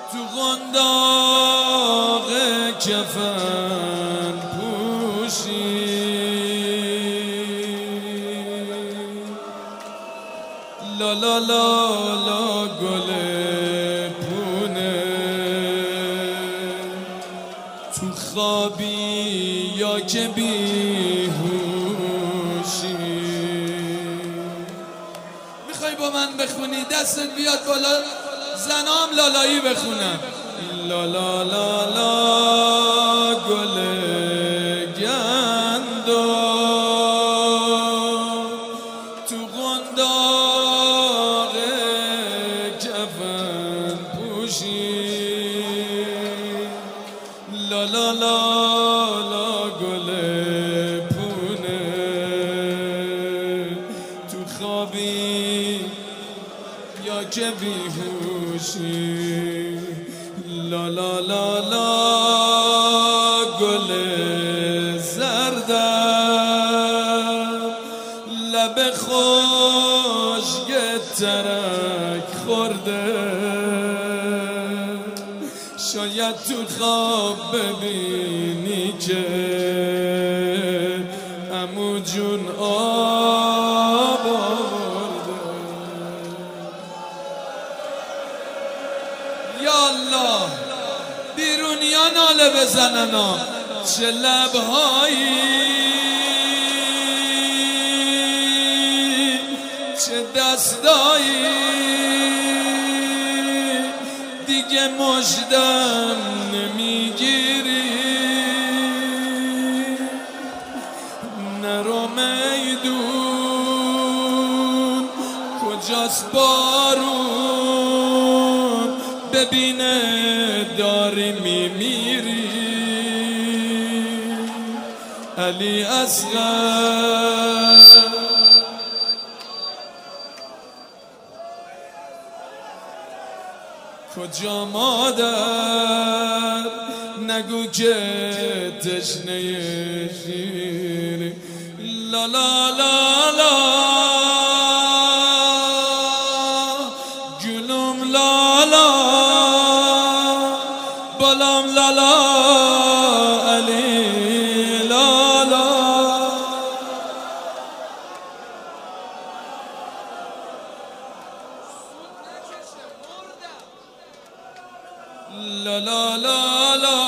تو قنداق کفن پوشی لا لا لا لا گل پونه تو خوابی یا که بیهوشی میخوای با من بخونی دستت بیاد بالا زنام لالایی بخونم لا لا لا لا گل گندو تو قنداق کفن پوشی لا لا لا لا گل پونه تو خوابی یا که بیهوشی لا لا لا لا گل زردم لب خشک ترک خورده شاید تو خواب ببینی که عمو جون آب آورده یا الله بیرونیا ناله بزنن چه لبهایی چه دستایی دیگه مژدم نمیگیری نرو میدون کجاست بارون ببینه داری میمیری علی اصغر کجا مادر نگو که تشنه شیری لا لا لا لا گلوم لا لا بالام لا لا علی لا لا لا لا لا لا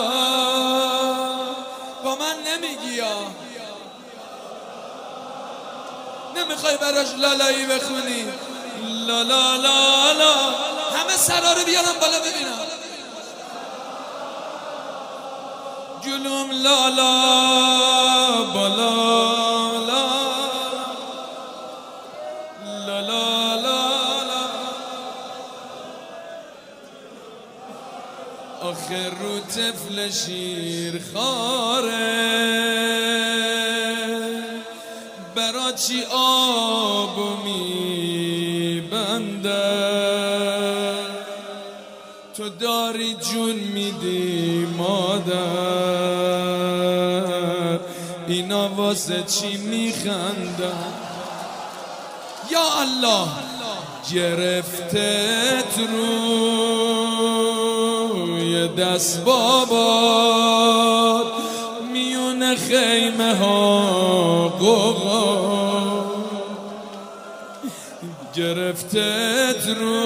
با من نمیگی یا نمیخوای براش لالایی بخونی لا لا لا لا همه سرا رو بیارم بالا ببینم گلوم لا لا بالا لا لا لا لا آخر رو طفل شیر خاره برا چی آبو میبنده تو داری جون میدی مادر اینا واسه چی میخندن یا الله گرفتت روی دست بابات میون خیمه ها قوقا گرفتت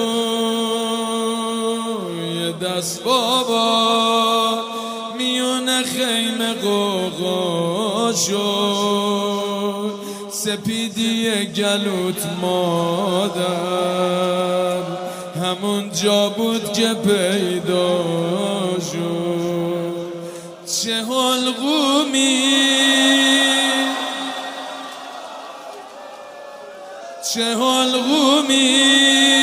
روی دست بابات میون خیمه قوقا شد سپیدی گلوت مادر همون جا بود که پیدا شد چه حلقومی چه حلقومی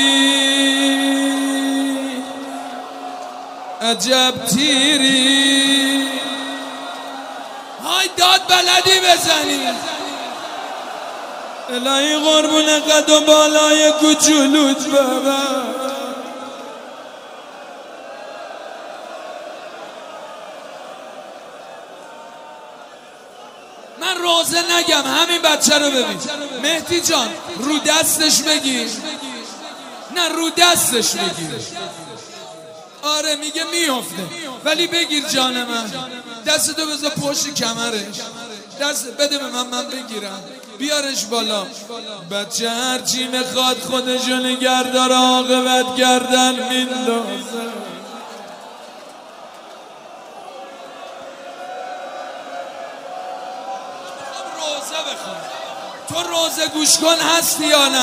عجب تیری های داد بلدی بزنی الهی قربون قد و بالای کوچولوت بابا من روزه نگم همین بچه رو ببین مهدی جان رو دستش بگیر نه رو دستش بگیر آره میگه میفته، ولی بگیر جان من، دستتو بذار پشت کمرش، دست بده به من بگیرم، بیارش بالا. بچه هرچی میخواد خودشو نگهدار، عاقبت گردن میندازه. روزه بخون. تو روزه گوش کن هستی یا نه؟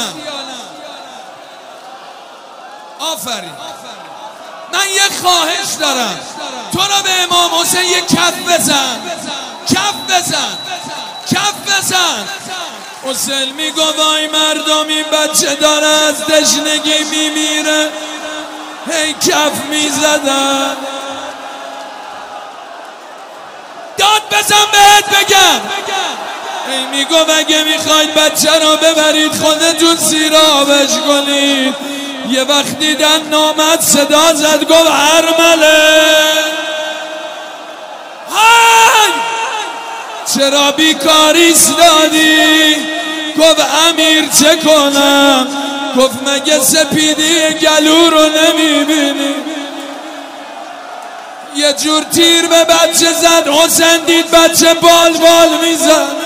آفرین. من یه خواهش دارم، تو را به امام حسین یه کف بزن، کف بزن، کف بزن. حسین میگو وای مردم این بچه داره از تشنگی میمیره، هی کف میزدن. داد بزن بهت بگم. هی میگو اگه میخواید بچه رو ببرید خودتون سیرابش کنید. یه وقت دیدن نامد صدا زد گفت هرمله، های چرا بیکاریس دادی؟ گفت امیر چه کنم؟ گفت مگه سپیدی گلو رو نمیبینی؟ یه جور تیر به بچه زد، حسین دید بچه بال بال میزد.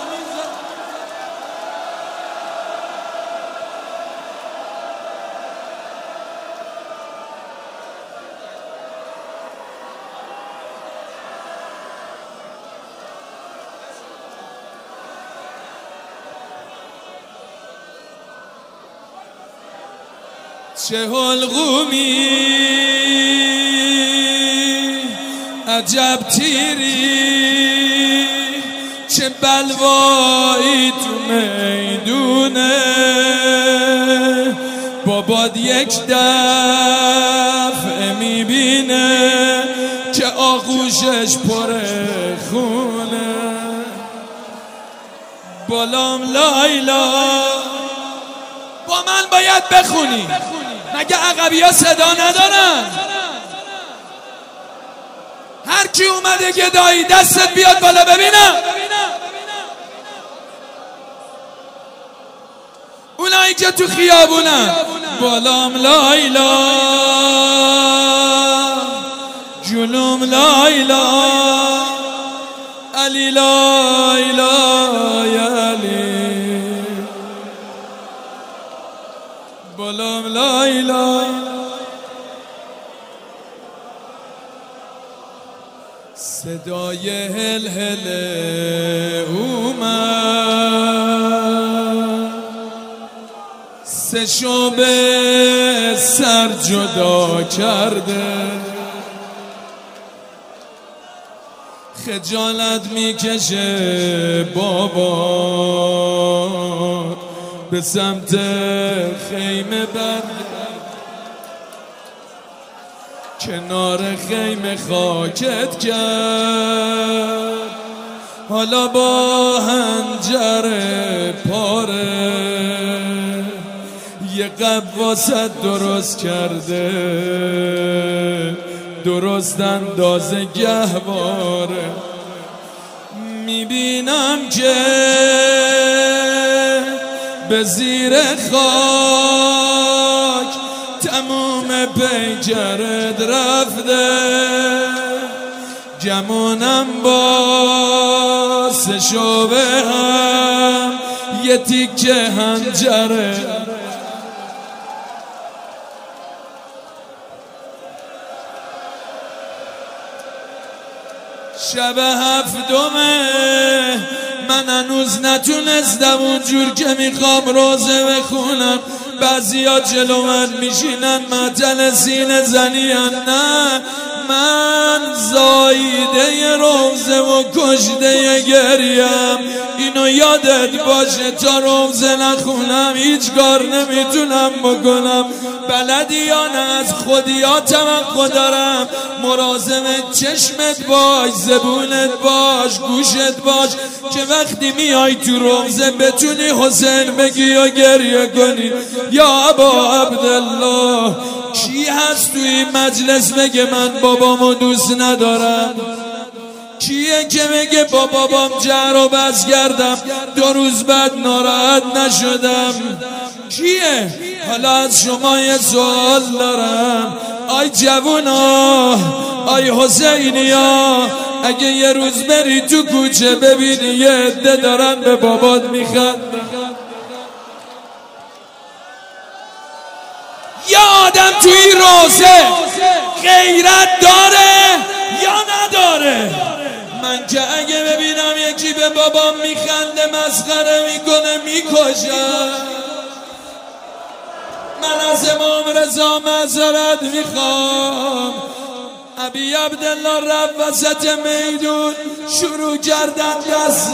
چه حلقومی عجب تیری، چه بلوایی تو میدونه. باباد یک دفعه میبینه که آغوشش پر خونه. بالام لایلا با من باید بخونی، مگه عقبی ها صدا ندارن؟ هر کی اومده گدایی دستت بیاد بالا ببینم. اونایی که تو خیابونن. بالام لایلا جلوم لایلا علی لایلا علی. بالام لایلا صدای هل هل اومد، سه شعبه سر جدا کرده. خجالت میکشه بابا به سمت خیمه برد، کنار خیمه خاکت کرد. حالا با هنجر پاره یه قواست درست کرده، درست اندازه گهواره. میبینم که به زیر خاک تموم پیکرت رفته. گمونم با سه شعبه هم یه تیکه هنجره. شب هفتمه من هنوز نتونستم اونجور که میخوام روزه بخونم. بعضیا جلو من میشینن معطل سینه زنیان، نه من زاییده روزه و کشته گریم. اینو یادت باشه تا روزه نخونم هیچ کار نمیتونم بکنم. بلدی یا نه از خودیا توقع دارم. مراقب چشمت باش، زبونت باش، گوشت باش که وقتی میای تو روزه بتونی حسین بگی و گریه کنی. یا ابا عبدالله کی هست تو این مجلس بگه من بابامو دوست ندارم؟ کیه که بگه با بابام جر و بس کردم 2 روز بعد ناراحت نشدم؟ کیه؟ حالا از شما یه سوال دارم، آی جوونا، آی حسینیا، اگه یه روز بری تو کوچه ببینی یه عده دارن به بابات میخندن، یه آدم توی این روزه غیرت داره یا نداره؟ من که اگه ببینم یکی به بابام میخنده مسخره میکنه میکشم. من از امام رضا معذرت میخوام. ابی عبدالله رفت وسط میدون شروع کردن دست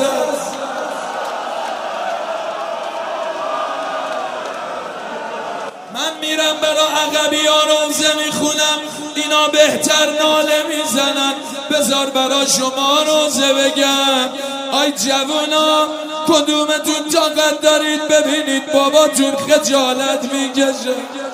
من میرم برا عقبی ها روزه میخونم، اینا بهتر ناله میزنن. بذار برا شما روزه بگم، آی جوونا، کدومتون طاقت دارید ببینید باباتون خجالت میکشه؟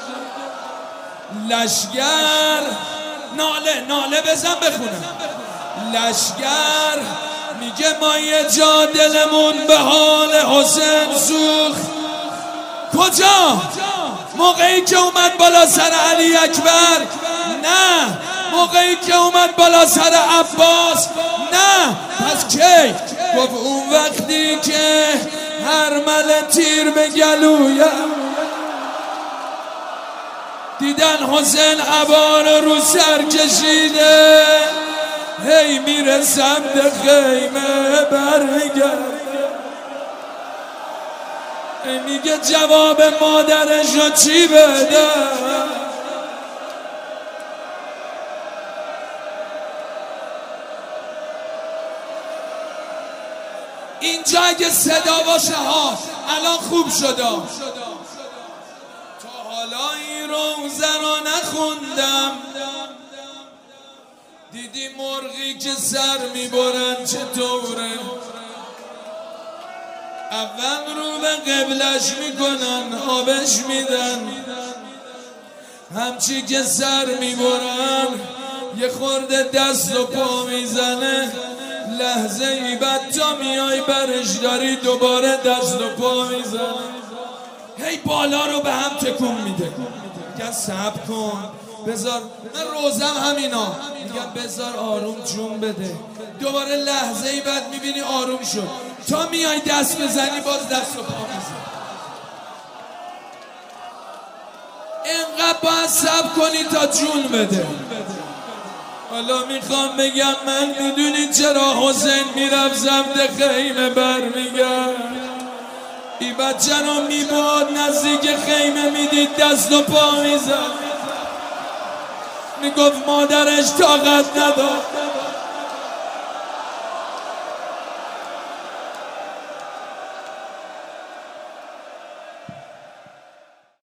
لشگر ناله بزن بخونم. لشگر میگه ما یه جا دلمون به حال حسین سوخت. کجا؟ موقعی که اومد بالا سر علی اکبر؟ نه. موقعی که اومد بالا سر عباس؟ نه. پس کی؟ گفت اون وقتی که هر مل تیر به گلویم دیدن حسین عبا رو سر کشیده، هی میرسم به خیمه برمیگرد، میگه جواب مادرش رو چی بده؟ اینجا اگه صدا باشه ها الان خوب شده. تا حالا این روزه رو نخوندم، دیدی مرغی که سر میبرن چطوره؟ اول رو به قبلش میکنن آبش میدن، همچی که سر میبرن یه خورده دست و پا میزنه، لحظه ای بعد تا میای برش داری دوباره دست و پا میزنه، هی بالا رو به هم تکون میده. میگن صبر کن بذار، من روزم همینا میگم بذار آروم جون بده، دوباره لحظه ای بعد میبینی آروم شد، تا میای دست بزنی باز دست و پا میزنی. اینقدر باید صبر کنی تا جون بده. حالا میخوام بگم من میدونی چرا حسین میرفت زمد خیمه برمیگرد؟ ای بچه رو میباد نزدیک خیمه میدید دست و پا میزد، میگفت مادرش طاقت نداشت.